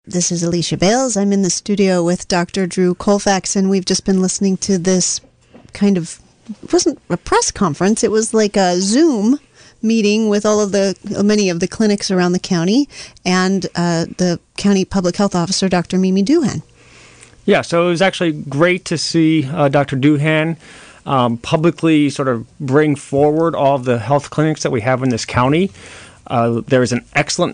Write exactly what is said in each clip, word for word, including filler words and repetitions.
This is Alicia Bales. I'm in the studio with Doctor Drew Colfax, and we've just been listening to this kind of, it wasn't a press conference, it was like a Zoom meeting with all of the, many of the clinics around the county, and uh, the county public health officer, Doctor Mimi Doohan. Yeah, so it was actually great to see uh, Doctor Doohan um, publicly sort of bring forward all of the health clinics that we have in this county. Uh, there is an excellent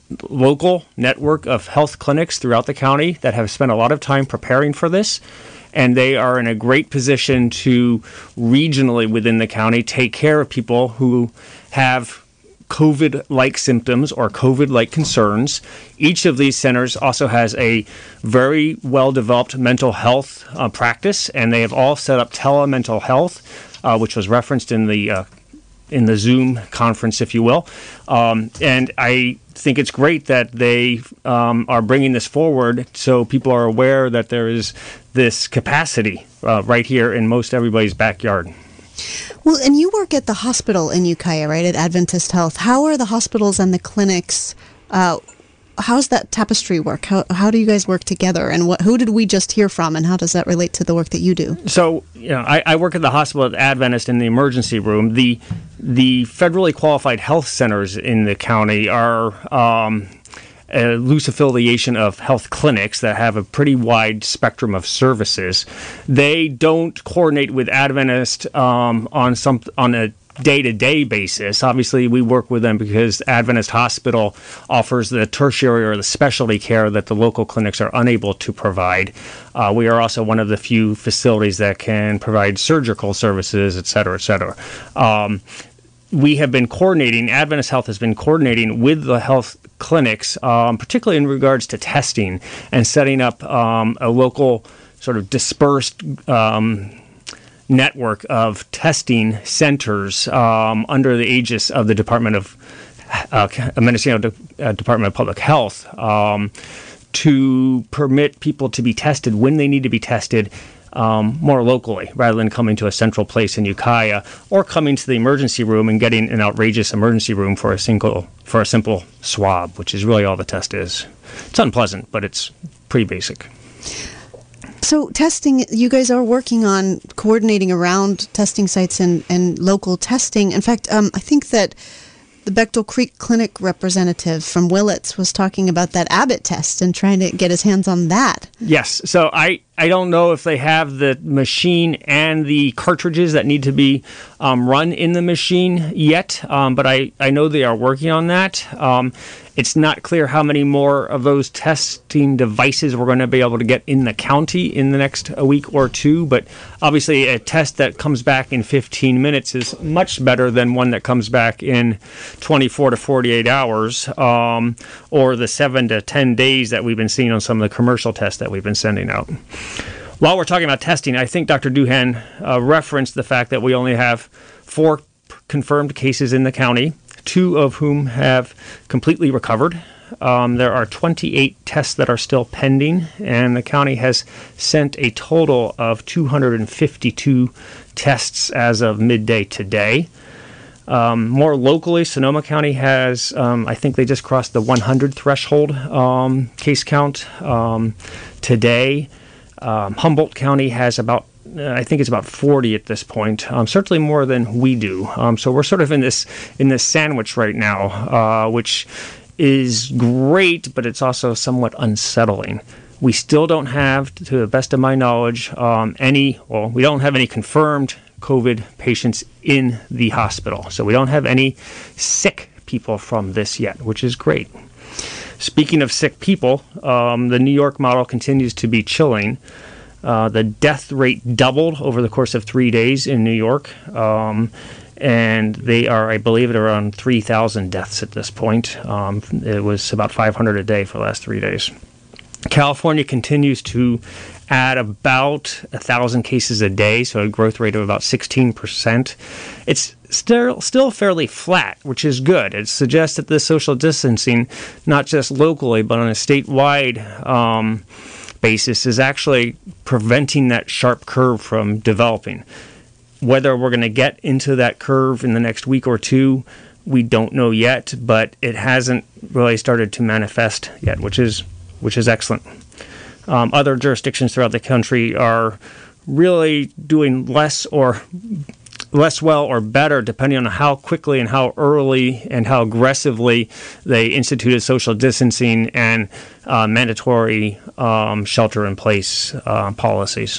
local network of health clinics throughout the county that have spent a lot of time preparing for this, and they are in a great position to regionally within the county take care of people who have COVID-like symptoms or COVID-like concerns. Each of these centers also has a very well-developed mental health uh, practice, and they have all set up telemental health, uh, which was referenced in the uh, in the Zoom conference, if you will. Um, and I think it's great that they um, are bringing this forward so people are aware that there is this capacity uh, right here in most everybody's backyard. Well, and you work at the hospital in Ukiah, right, at Adventist Health. How are the hospitals and the clinics, uh, how's that tapestry work? How how do you guys work together? And what who did we just hear from, and how does that relate to the work that you do? So, you know, I, I work at the hospital at Adventist in the emergency room. The the federally qualified health centers in the county are um, a loose affiliation of health clinics that have a pretty wide spectrum of services. They don't coordinate with Adventist um, on some on a day-to-day basis. Obviously, we work with them because Adventist Hospital offers the tertiary or the specialty care that the local clinics are unable to provide. Uh, we are also one of the few facilities that can provide surgical services, et cetera, et cetera. Um, we have been coordinating, Adventist Health has been coordinating with the health clinics, um, particularly in regards to testing and setting up um, a local sort of dispersed um network of testing centers um, under the aegis of the Department of uh, Mendocino De- uh, Department of Public Health um, to permit people to be tested when they need to be tested um, more locally, rather than coming to a central place in Ukiah or coming to the emergency room and getting an outrageous emergency room for a single for a simple swab, which is really all the test is. It's unpleasant, but it's pretty basic. So testing, you guys are working on coordinating around testing sites and, and local testing. In fact, um, I think that the Bechtel Creek Clinic representative from Willits was talking about that Abbott test and trying to get his hands on that. Yes. So I, I don't know if they have the machine and the cartridges that need to be um, run in the machine yet, um, but I, I know they are working on that. Um, It's not clear how many more of those testing devices we're going to be able to get in the county in the next a week or two, but obviously a test that comes back in fifteen minutes is much better than one that comes back in twenty-four to forty-eight hours, um, or the seven to ten days that we've been seeing on some of the commercial tests that we've been sending out. While we're talking about testing, I think Doctor Doohan uh, referenced the fact that we only have four confirmed cases in the county, two of whom have completely recovered. Um, there are twenty-eight tests that are still pending, and the county has sent a total of two hundred fifty-two tests as of midday today. Um, more locally, Sonoma County has, um, I think they just crossed the one hundred threshold um, case count um, today. Um, Humboldt County has about I think it's about forty at this point, um, certainly more than we do. Um, so we're sort of in this in this sandwich right now, uh, which is great, but it's also somewhat unsettling. We still don't have, to the best of my knowledge, um, any, well, we don't have any confirmed COVID patients in the hospital. So we don't have any sick people from this yet, which is great. Speaking of sick people, um, the New York model continues to be chilling. Uh, the death rate doubled over the course of three days in New York, um, and they are, I believe, at around three thousand deaths at this point. Um, it was about five hundred a day for the last three days. California continues to add about one thousand cases a day, so a growth rate of about sixteen percent. It's still still fairly flat, which is good. It suggests that the social distancing, not just locally, but on a statewide um basis, is actually preventing that sharp curve from developing. Whether we're going to get into that curve in the next week or two, we don't know yet, but it hasn't really started to manifest yet, which is which is excellent. Um, other jurisdictions throughout the country are really doing less or less well or better, depending on how quickly and how early and how aggressively they instituted social distancing and uh, mandatory um, shelter-in-place uh, policies.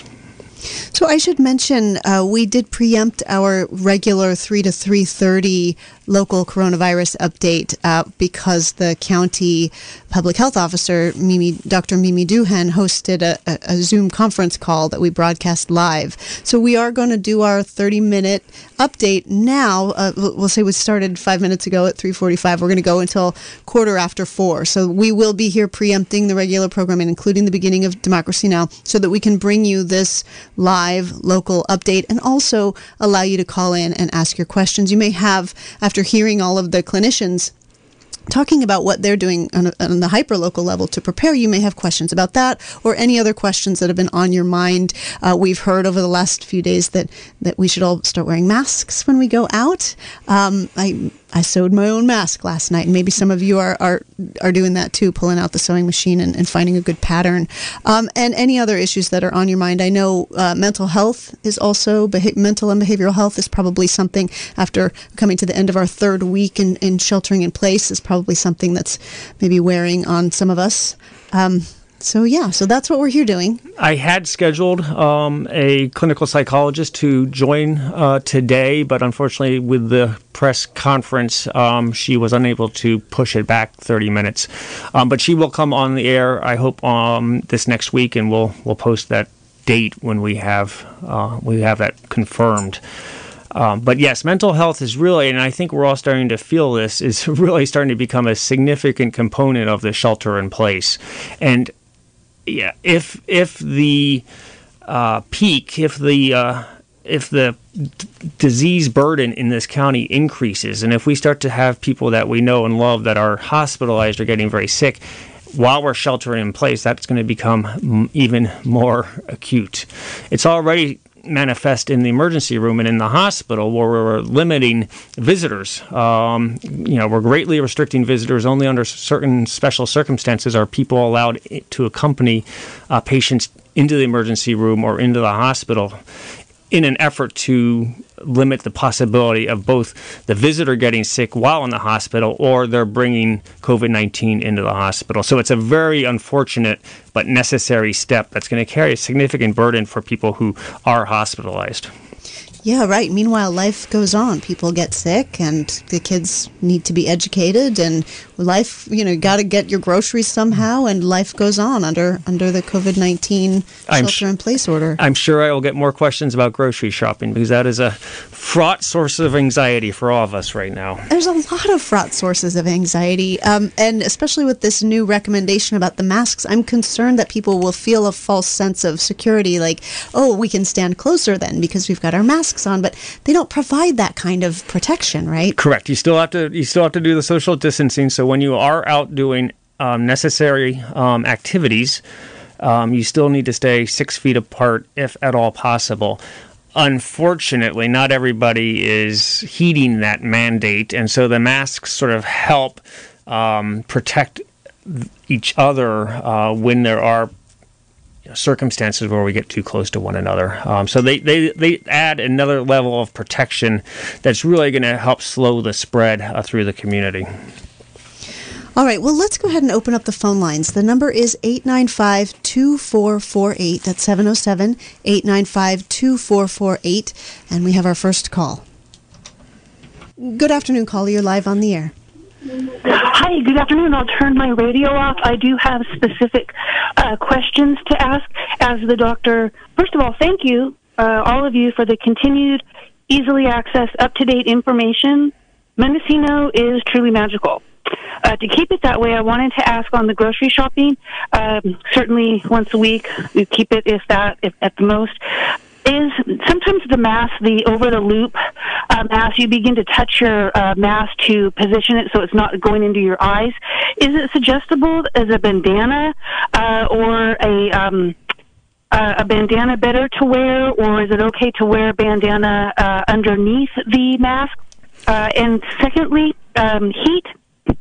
So I should mention uh, we did preempt our regular three to three thirty local coronavirus update uh, because the county public health officer, Mimi, Doctor Mimi Doohan, hosted a, a, a Zoom conference call that we broadcast live. So we are going to do our thirty-minute update now. Uh, we'll say we started five minutes ago at three forty-five. We're going to go until quarter after four. So we will be here preempting the regular programming, including the beginning of Democracy Now!, so that we can bring you this live local update and also allow you to call in and ask your questions. You may have, after hearing all of the clinicians talking about what they're doing on, a, on the hyper-local level to prepare, you may have questions about that or any other questions that have been on your mind. Uh, we've heard over the last few days that, that we should all start wearing masks when we go out. Um, I I sewed my own mask last night, and maybe some of you are are, are doing that too, pulling out the sewing machine and, and finding a good pattern. Um, and any other issues that are on your mind. I know uh, mental health is also, beha- mental and behavioral health is probably something, after coming to the end of our third week in, in sheltering in place, is probably something that's maybe wearing on some of us. Um, So, yeah, so that's what we're here doing. I had scheduled um, a clinical psychologist to join uh, today, but unfortunately with the press conference, um, she was unable to push it back thirty minutes. Um, but she will come on the air, I hope, um, this next week, and we'll we'll post that date when we have uh, we have that confirmed. Um, but yes, mental health is really, and I think we're all starting to feel this, is really starting to become a significant component of the shelter in place. And yeah, if if the uh, peak, if the uh, if the d- disease burden in this county increases, and if we start to have people that we know and love that are hospitalized or getting very sick while we're sheltering in place, that's going to become m- even more acute. It's already manifest in the emergency room and in the hospital, where we're limiting visitors. Um, you know, we're greatly restricting visitors. Only under certain special circumstances are people allowed to accompany uh, patients into the emergency room or into the hospital, in an effort to limit the possibility of both the visitor getting sick while in the hospital or they're bringing COVID nineteen into the hospital. So it's a very unfortunate but necessary step that's going to carry a significant burden for people who are hospitalized. Yeah, right. Meanwhile, life goes on. People get sick, and the kids need to be educated, and life, you know, got to get your groceries somehow, and life goes on under under the COVID nineteen shelter-in-place order. I'm sure I will get more questions about grocery shopping, because that is a fraught source of anxiety for all of us right now. There's a lot of fraught sources of anxiety, um, and especially with this new recommendation about the masks, I'm concerned that people will feel a false sense of security, like, oh, we can stand closer then because we've got our masks on, but they don't provide that kind of protection, right? Correct. You still have to you still have to do the social distancing. So when you are out doing um, necessary um, activities, um, you still need to stay six feet apart if at all possible. Unfortunately, not everybody is heeding that mandate, and so the masks sort of help um, protect each other uh, when there are circumstances where we get too close to one another. Um, so they, they, they add another level of protection that's really going to help slow the spread uh, through the community. All right, well, let's go ahead and open up the phone lines. The number is eight nine five, two four four eight. That's seven oh seven, eight nine five, two four four eight. And we have our first call. Good afternoon, caller. You're live on the air. Hi, good afternoon. I'll turn my radio off. I do have specific uh, questions to ask as the doctor. First of all, thank you, uh, all of you, for the continued, easily accessed, up-to-date information. Mendocino is truly magical. Uh, to keep it that way, I wanted to ask on the grocery shopping, um, certainly once a week, we keep it if that, if at the most, is sometimes the mask, the over-the-loop uh, mask, you begin to touch your uh, mask to position it so it's not going into your eyes. Is it suggestible as a bandana uh, or a um, uh, a bandana better to wear, or is it okay to wear a bandana uh, underneath the mask? Uh, and secondly, um, heat.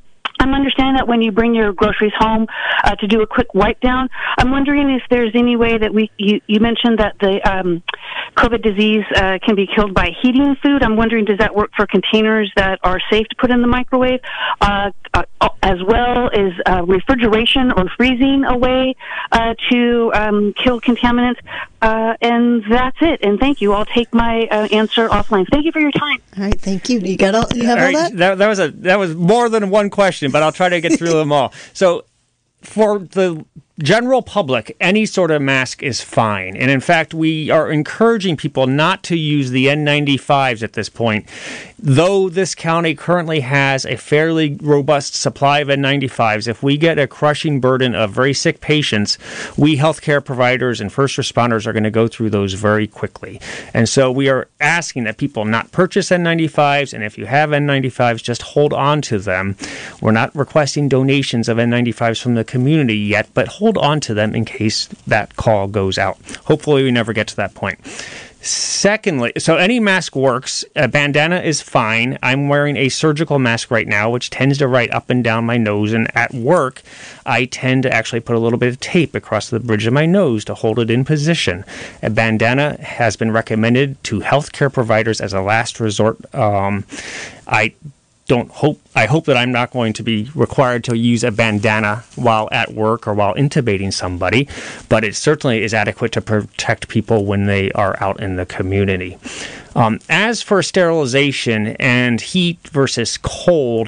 I'm understanding that when you bring your groceries home uh, to do a quick wipe down, I'm wondering if there's any way that we, you, you mentioned that the um, COVID disease uh, can be killed by heating food. I'm wondering, does that work for containers that are safe to put in the microwave, uh, uh, as well as uh, refrigeration or freezing a way uh, to um, kill contaminants? Uh, and that's it. And thank you. I'll take my uh, answer offline. Thank you for your time. All right, thank you. You got all? You have all, all right, that? that? That was a that was more than one question, but I'll try to get through them all. So, for the general public, any sort of mask is fine. And in fact, we are encouraging people not to use the N ninety-fives at this point. Though this county currently has a fairly robust supply of N ninety-fives, if we get a crushing burden of very sick patients, we healthcare providers and first responders are going to go through those very quickly. And so we are asking that people not purchase N ninety-fives, and if you have N ninety-fives, just hold on to them. We're not requesting donations of N ninety-fives from the community yet, but hold hold on to them in case that call goes out. Hopefully we never get to that point. Secondly, so any mask works. A bandana is fine. I'm wearing a surgical mask right now, which tends to write up and down my nose. And at work, I tend to actually put a little bit of tape across the bridge of my nose to hold it in position. A bandana has been recommended to healthcare providers as a last resort. Um, I don't hope I hope that I'm not going to be required to use a bandana while at work or while intubating somebody, but it certainly is adequate to protect people when they are out in the community. Um, as for sterilization and heat versus cold,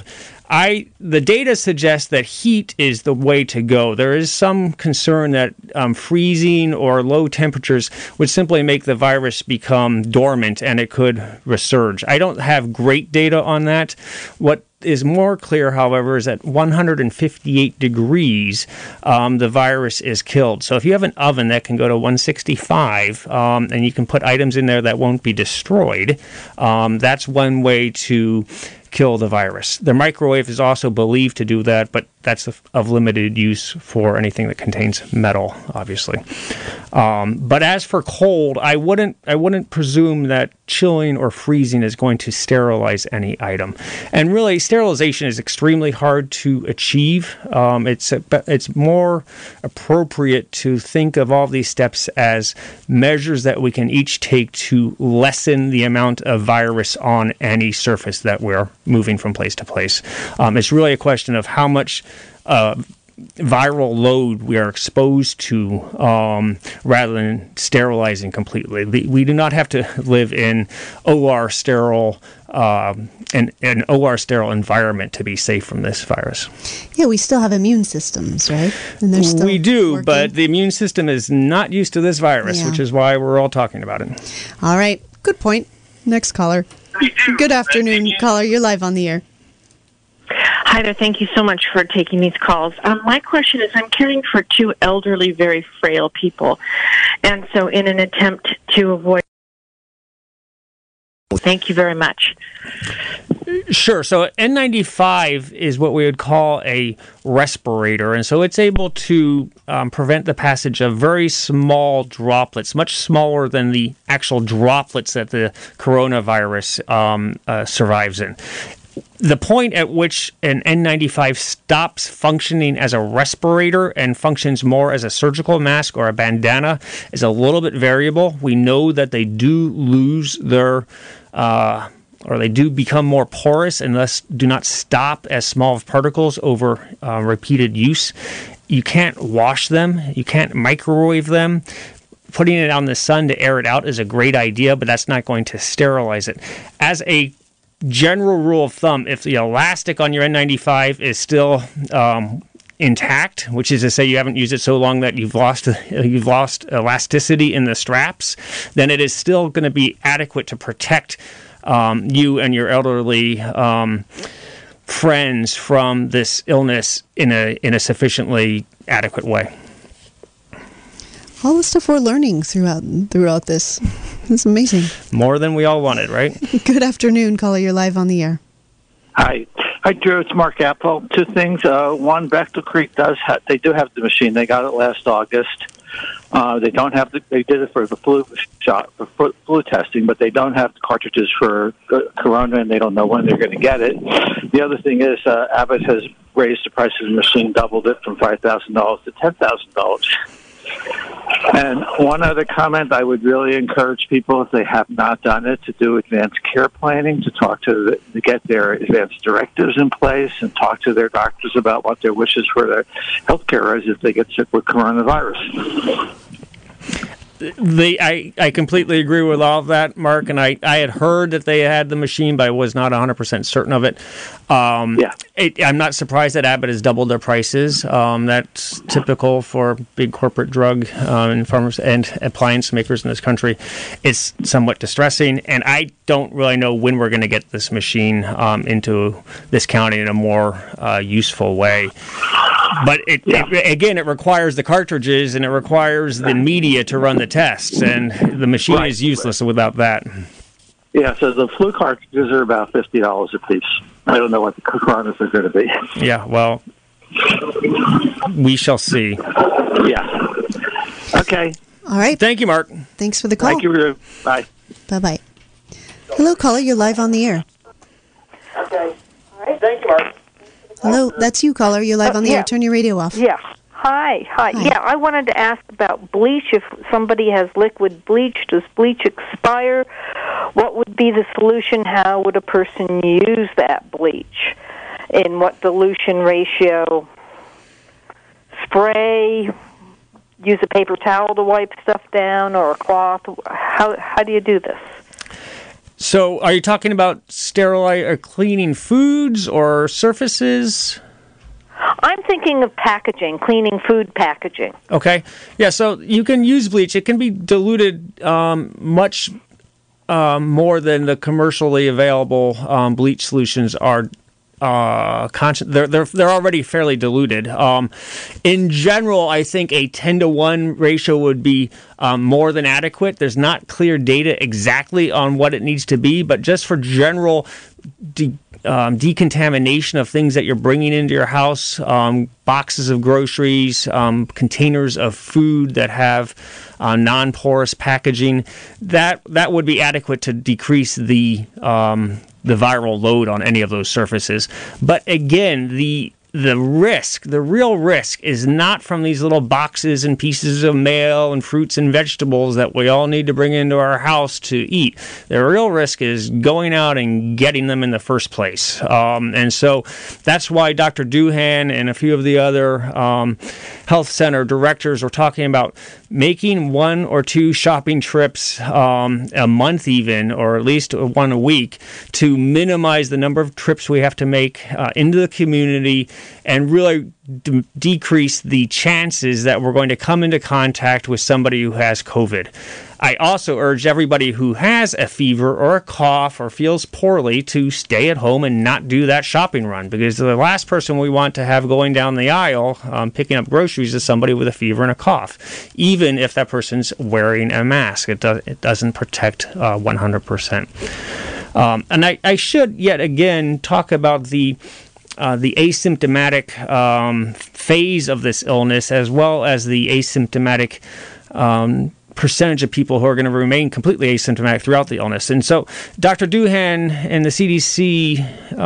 I the data suggests that heat is the way to go. There is some concern that um, freezing or low temperatures would simply make the virus become dormant and it could resurge. I don't have great data on that. What is more clear, however, is at one hundred fifty-eight degrees, um, the virus is killed. So if you have an oven that can go to one sixty-five, um, and you can put items in there that won't be destroyed, um, that's one way to kill the virus. The microwave is also believed to do that, but that's of limited use for anything that contains metal, obviously. Um, but as for cold, I wouldn't I wouldn't presume that chilling or freezing is going to sterilize any item. And really, sterilization is extremely hard to achieve. Um, it's a, it's more appropriate to think of all these steps as measures that we can each take to lessen the amount of virus on any surface that we're moving from place to place. Um, it's really a question of how much uh, viral load we are exposed to, um, rather than sterilizing completely. We do not have to live in O R sterile uh, an, an O R sterile environment to be safe from this virus. Yeah, we still have immune systems, right? And they're still we do, working. But the immune system is not used to this virus, yeah. Which is why we're all talking about it. All right, good point. Next caller. Good afternoon, caller. You're live on the air. Hi there. Thank you so much for taking these calls. Um, my question is, I'm caring for two elderly, very frail people. And so in an attempt to avoid... Thank you very much. Sure. So N ninety-five is what we would call a respirator. And so it's able to um, prevent the passage of very small droplets, much smaller than the actual droplets that the coronavirus um, uh, survives in. The point at which an N ninety-five stops functioning as a respirator and functions more as a surgical mask or a bandana is a little bit variable. We know that they do lose their... Uh, or they do become more porous and thus do not stop as small of particles over uh, repeated use. You can't wash them. You can't microwave them. Putting it out in the sun to air it out is a great idea, but that's not going to sterilize it. As a general rule of thumb, if the elastic on your N ninety-five is still um, intact, which is to say you haven't used it so long that you've lost you've lost elasticity in the straps, then it is still going to be adequate to protect um, you and your elderly um, friends from this illness in a in a sufficiently adequate way. All the stuff we're learning throughout throughout this. It's amazing. More than we all wanted, right? Good afternoon, caller. You're live on the air. Hi. Hi, Drew. It's Mark Apple. Two things. Uh, one, Bechtel Creek does have, they do have the machine. They got it last August. Uh, they don't have the, they did it for the flu shot, for flu, flu testing, but they don't have the cartridges for uh, corona, and they don't know when they're going to get it. The other thing is uh, Abbott has raised the price of the machine, doubled it from five thousand dollars to ten thousand dollars. And one other comment, I would really encourage people, if they have not done it, to do advanced care planning, to talk to, the, to get their advanced directives in place and talk to their doctors about what their wishes for their health care is if they get sick with coronavirus. The, I, I completely agree with all of that, Mark, and I, I had heard that they had the machine, but I was not one hundred percent certain of it. Um, yeah. it. I'm not surprised that Abbott has doubled their prices. Um, that's typical for big corporate drug uh, and farmers and appliance makers in this country. It's somewhat distressing, and I don't really know when we're going to get this machine um, into this county in a more uh, useful way. But it, yeah. it, again, it requires the cartridges and it requires the media to run the tests, and the machine right. is useless right. without that. Yeah, so the flu cartridges are about fifty dollars a piece. I don't know what the coronas are going to be. Yeah, well, we shall see. Yeah. Okay. All right. Thank you, Mark. Thanks for the call. Thank you. Bye. Bye-bye. Hello, caller. You're live on the air. Okay. All right. Thank you, Mark. Hello, that's you, caller. You're live uh, on the yeah. air. Turn your radio off. Yeah. Hi. Hi. Hi. Yeah, I wanted to ask about bleach. If somebody has liquid bleach, does bleach expire? What would be the solution? How would a person use that bleach? In what dilution ratio? Spray? Use a paper towel to wipe stuff down, or a cloth? How how do you do this? So, are you talking about sterilizing or cleaning foods or surfaces? I'm thinking of packaging, cleaning food packaging. Okay. Yeah, so you can use bleach. It can be diluted um, much um, more than the commercially available um, bleach solutions are. Uh, conscious, they're they're they're already fairly diluted. Um, in general, I think a ten to one ratio would be um, more than adequate. There's not clear data exactly on what it needs to be, but just for general de- um, decontamination of things that you're bringing into your house, um, boxes of groceries, um, containers of food that have uh, non-porous packaging, that that would be adequate to decrease the um, the viral load on any of those surfaces. But again, the the risk, the real risk is not from these little boxes and pieces of mail and fruits and vegetables that we all need to bring into our house to eat. The real risk is going out and getting them in the first place. Um, and so that's why Doctor Doohan and a few of the other um, health center directors were talking about making one or two shopping trips um, a month even, or at least one a week, to minimize the number of trips we have to make uh, into the community and really d- decrease the chances that we're going to come into contact with somebody who has COVID. I also urge everybody who has a fever or a cough or feels poorly to stay at home and not do that shopping run, because the last person we want to have going down the aisle um, picking up groceries is somebody with a fever and a cough, even if that person's wearing a mask. It, do- it doesn't protect uh, one hundred percent. Um, and I, I should yet again talk about the Uh, the asymptomatic um, phase of this illness, as well as the asymptomatic um, percentage of people who are going to remain completely asymptomatic throughout the illness. And so Doctor Doohan and the C D C,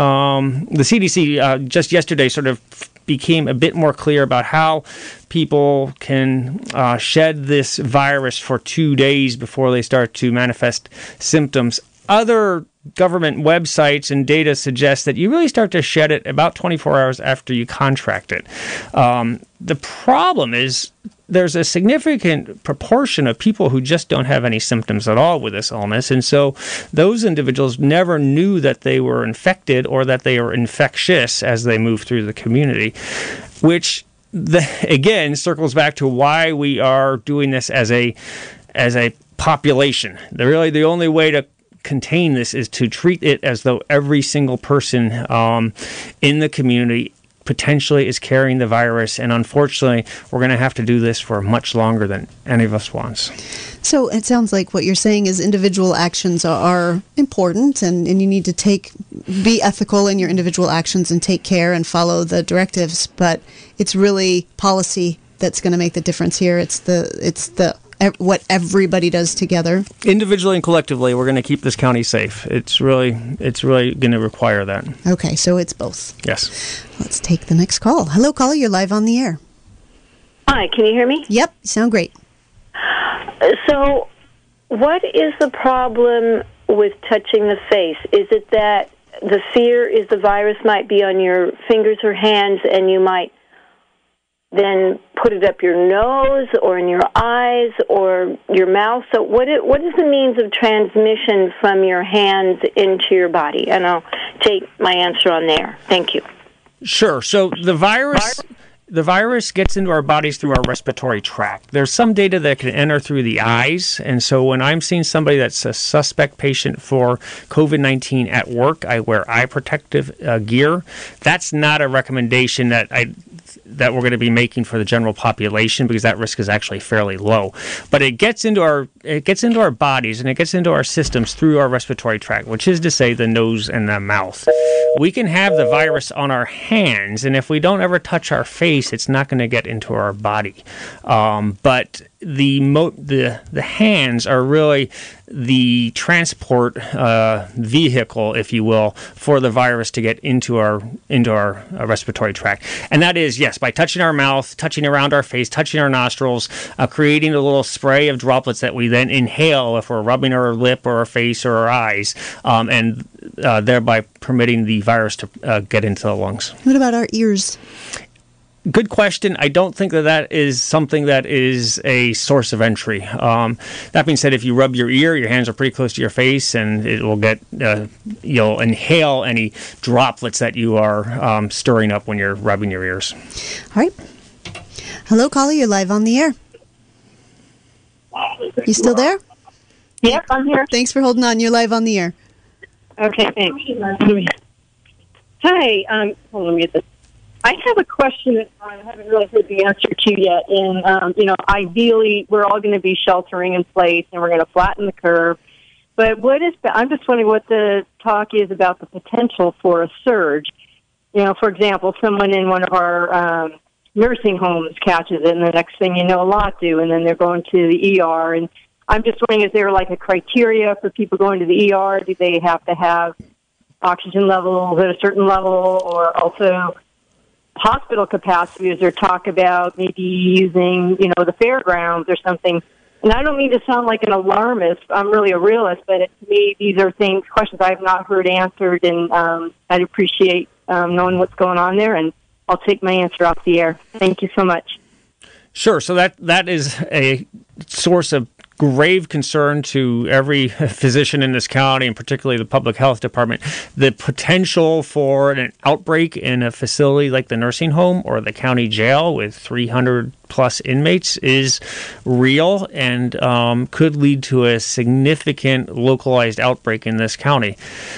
um, the C D C uh, just yesterday sort of became a bit more clear about how people can uh, shed this virus for two days before they start to manifest symptoms. Other government websites and data suggest that you really start to shed it about twenty-four hours after you contract it. Um, the problem is there's a significant proportion of people who just don't have any symptoms at all with this illness, and so those individuals never knew that they were infected or that they were infectious as they move through the community, which the, again circles back to why we are doing this as a as a population. The, really, the only way to contain this is to treat it as though every single person um, in the community potentially is carrying the virus, and unfortunately we're going to have to do this for much longer than any of us wants. So it sounds like what you're saying is individual actions are important, and, and you need to take be ethical in your individual actions and take care and follow the directives, but it's really policy that's going to make the difference here. It's the it's the what everybody does together. Individually and collectively, we're going to keep this county safe. It's really it's really going to require that. Okay, so it's both. Yes. Let's take the next call. Hello, caller. You're live on the air. Hi, can you hear me? Yep, you sound great. So, what is the problem with touching the face? Is it that the fear is the virus might be on your fingers or hands and you might then put it up your nose or in your eyes or your mouth? So what is, what is the means of transmission from your hands into your body? And I'll take my answer on there. Thank you. Sure. So the virus... The virus gets into our bodies through our respiratory tract. There's some data that can enter through the eyes, and so when I'm seeing somebody that's a suspect patient for COVID nineteen at work, I wear eye protective uh, gear. That's not a recommendation that I that we're going to be making for the general population because that risk is actually fairly low. But it gets into our it gets into our bodies and it gets into our systems through our respiratory tract, which is to say the nose and the mouth. We can have the virus on our hands, and if we don't ever touch our face, it's not going to get into our body. Um, but the mo- the the hands are really the transport uh, vehicle, if you will, for the virus to get into our into our uh, respiratory tract. And that is, yes, by touching our mouth, touching around our face, touching our nostrils, uh, creating a little spray of droplets that we then inhale if we're rubbing our lip or our face or our eyes, um, and uh, thereby permitting the virus to uh, get into the lungs. What about our ears? Good question. I don't think that that is something that is a source of entry. Um, that being said, if you rub your ear, your hands are pretty close to your face, and it will get uh, you'll inhale any droplets that you are um, stirring up when you're rubbing your ears. All right. Hello, caller. You're live on the air. You still there? Yep, I'm here. Thanks for holding on. You're live on the air. Okay, thanks. Hi. Um, hold on, let me get this. I have a question that I haven't really heard the answer to yet. And, um, you know, ideally, we're all going to be sheltering in place, and we're going to flatten the curve. But what is? I'm just wondering what the talk is about the potential for a surge. You know, for example, someone in one of our um, nursing homes catches it, and the next thing you know, a lot do, and then they're going to the E R. And I'm just wondering, is there like a criteria for people going to the E R? Do they have to have oxygen levels at a certain level, or also hospital capacity? Is there talk about maybe using, you know, the fairgrounds or something? And I don't mean to sound like an alarmist. I'm really a realist, but it, to me, these are things, questions I have not heard answered, and um, I'd appreciate um, knowing what's going on there, and I'll take my answer off the air. Thank you so much. Sure. So that that is a source of grave concern to every physician in this county, and particularly the public health department. The potential for an outbreak in a facility like the nursing home or the county jail with three hundred plus inmates is real and um, could lead to a significant localized outbreak in this county.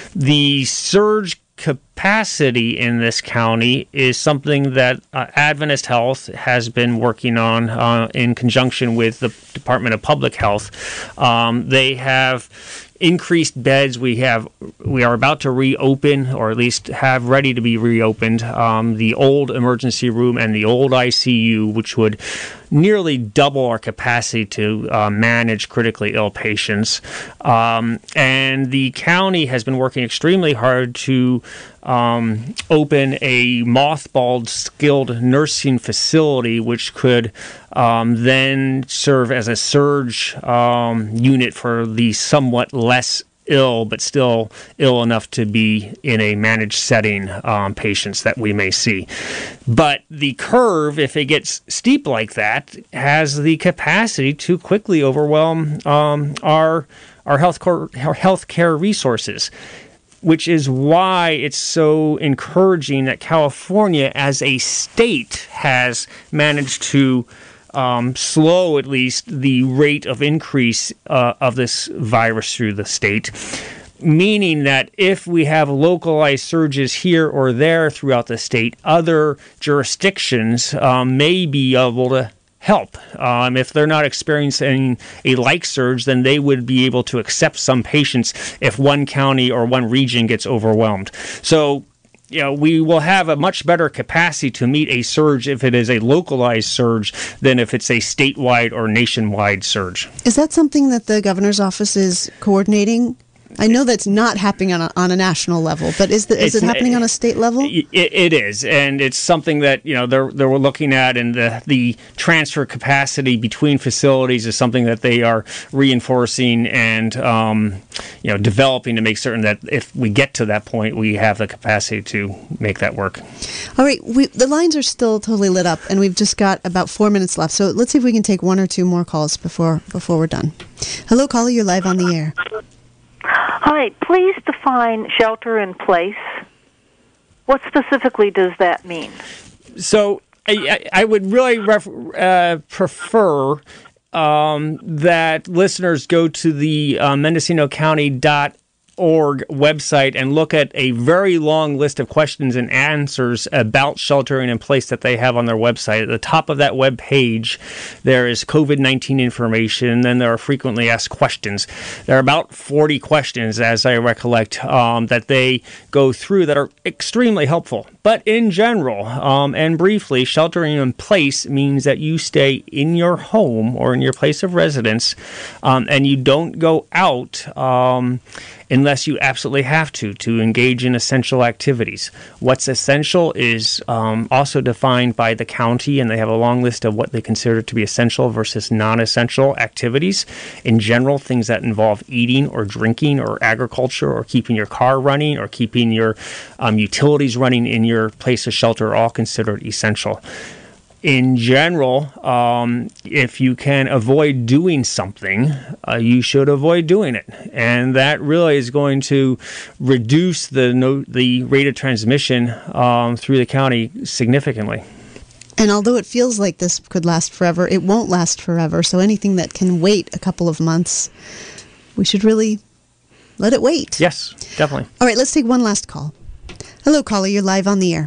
The surge capacity in this county is something that uh, Adventist Health has been working on uh, in conjunction with the Department of Public Health. Um, they have increased beds. We have we are about to reopen, or at least have ready to be reopened, um, the old emergency room and the old I C U, which would nearly double our capacity to uh, manage critically ill patients. Um, and the county has been working extremely hard to um, open a mothballed skilled nursing facility, which could um, then serve as a surge um, unit for the somewhat less ill, but still ill enough to be in a managed setting um, patients that we may see. But the curve, if it gets steep like that, has the capacity to quickly overwhelm um, our our health core, our healthcare resources, which is why it's so encouraging that California as a state has managed to Um, slow, at least, the rate of increase uh, of this virus through the state, meaning that if we have localized surges here or there throughout the state, other jurisdictions um, may be able to help. Um, if they're not experiencing a like surge, then they would be able to accept some patients if one county or one region gets overwhelmed. So you know, we will have a much better capacity to meet a surge if it is a localized surge than if it's a statewide or nationwide surge. Is that something that the governor's office is coordinating? I know that's not happening on a, on a national level, but is, the, is it happening on a state level? It, it is, and it's something that, you know, they're they're looking at, and the the transfer capacity between facilities is something that they are reinforcing and um, you know, developing to make certain that if we get to that point, we have the capacity to make that work. All right, we, the lines are still totally lit up, and we've just got about four minutes left. So let's see if we can take one or two more calls before before we're done. Hello, caller, you're live on the air. Hi, please define shelter in place. What specifically does that mean? So I, I would really ref, uh, prefer um, that listeners go to the uh, Mendocino County dot org website and look at a very long list of questions and answers about sheltering in place that they have on their website. At the top of that web page, there is COVID nineteen information, then there are frequently asked questions. There are about forty questions, as I recollect, um, that they go through that are extremely helpful. But in general, um, and briefly, sheltering in place means that you stay in your home or in your place of residence, um, and you don't go out um, unless you absolutely have to, to engage in essential activities. What's essential is um, also defined by the county, and they have a long list of what they consider to be essential versus non-essential activities. In general, things that involve eating or drinking or agriculture or keeping your car running or keeping your um, utilities running in your place of shelter are all considered essential. In general, um, if you can avoid doing something, uh, you should avoid doing it. And that really is going to reduce the no, the rate of transmission um, through the county significantly. And although it feels like this could last forever, it won't last forever. So anything that can wait a couple of months, we should really let it wait. Yes, definitely. All right, let's take one last call. Hello, caller. You're live on the air.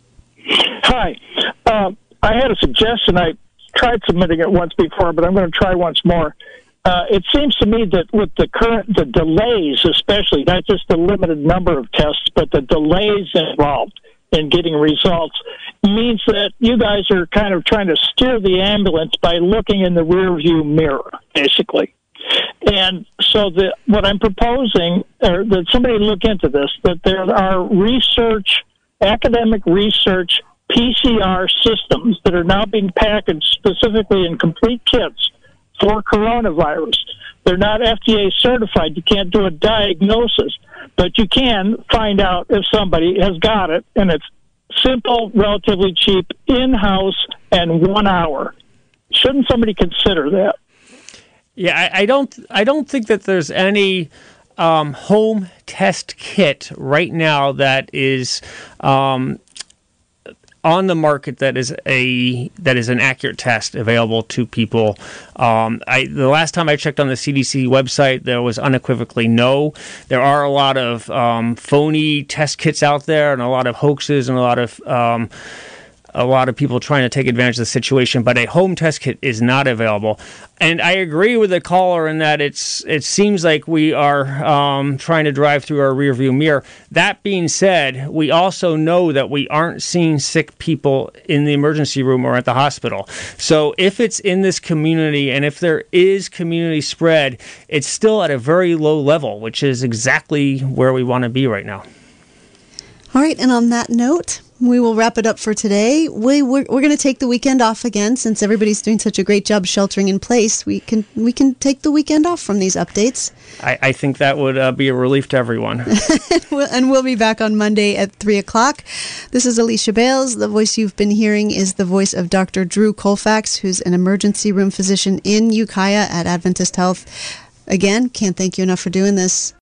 Hi. Uh, I had a suggestion. I tried submitting it once before, but I'm going to try once more. Uh, it seems to me that with the current, the delays, especially, not just the limited number of tests, but the delays involved in getting results, means that you guys are kind of trying to steer the ambulance by looking in the rearview mirror, basically. And so the, what I'm proposing, or that somebody look into this, that there are research, academic research, P C R systems that are now being packaged specifically in complete kits for coronavirus. They're not F D A certified. You can't do a diagnosis, but you can find out if somebody has got it, and it's simple, relatively cheap, in-house, and one hour. Shouldn't somebody consider that? Yeah, I, I don't. I don't think that there's any um, home test kit right now that is Um, on the market that is a that is an accurate test available to people. Um, I, the last time I checked on the C D C website, there was unequivocally no. There are a lot of um, phony test kits out there, and a lot of hoaxes, and a lot of um, a lot of people trying to take advantage of the situation. But a home test kit is not available. And I agree with the caller in that it's it seems like we are um, trying to drive through our rearview mirror. That being said, we also know that we aren't seeing sick people in the emergency room or at the hospital. So if it's in this community and if there is community spread, it's still at a very low level, which is exactly where we want to be right now. All right, and on that note, we will wrap it up for today. We, we're we're going to take the weekend off again since everybody's doing such a great job sheltering in place. We can we can take the weekend off from these updates. I, I think that would uh, be a relief to everyone. And we'll be back on Monday at three o'clock. This is Alicia Bales. The voice you've been hearing is the voice of Doctor Drew Colfax, who's an emergency room physician in Ukiah at Adventist Health. Again, can't thank you enough for doing this.